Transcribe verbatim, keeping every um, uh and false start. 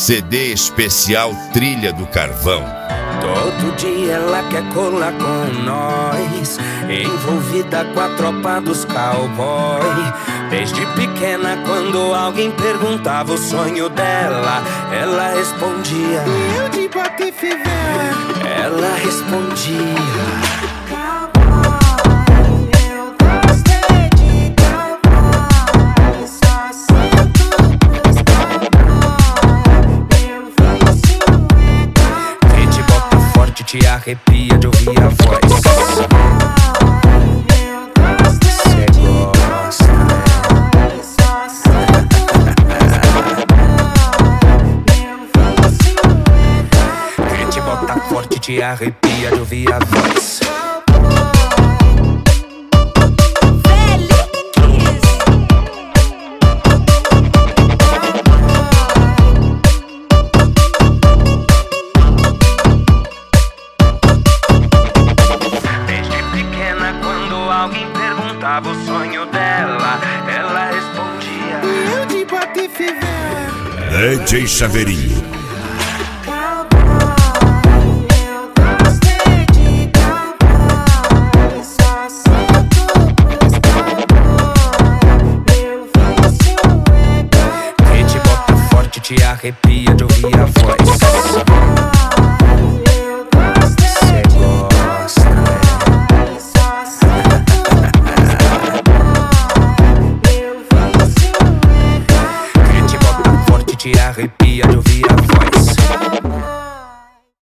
C D especial Trilha do Carvão. Todo dia ela quer colar com nós, envolvida com a tropa dos cowboy. Desde pequena, quando alguém perguntava o sonho dela, ela respondia: eu de Patife velho. Ela respondia: te arrepia de ouvir a voz. Cê gosta, quem te bota forte te arrepia de ouvir a voz. Alguém perguntava o sonho dela, ela respondia: eu de Patife velho. D J Chaveirinho.